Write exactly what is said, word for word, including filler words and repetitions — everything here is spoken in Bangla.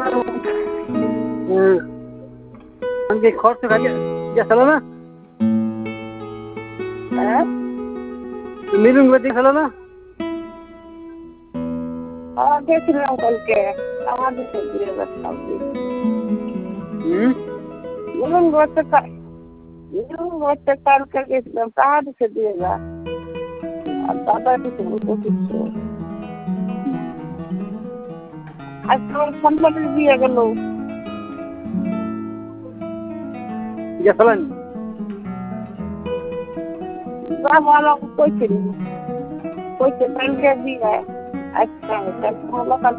আজকে খরচ খাইয়ে গেছিল না হ্যাঁ মিলন গতি খেলো না গেছিলাম কালকে আমাদের দিয়ে যাচ্ছিলাম হুম মিলন বলতে মিলন বলতে কালকে গেছিলাম টাকা দিতে দিয়ে যা আর দাদা দিতে বলতে আর তোমার সন্তানের বিয়ে গেল গেছিলেন যা ভালো কইছিল কইছে কালকে বিয়ে আচ্ছা কালকে ভালো কাল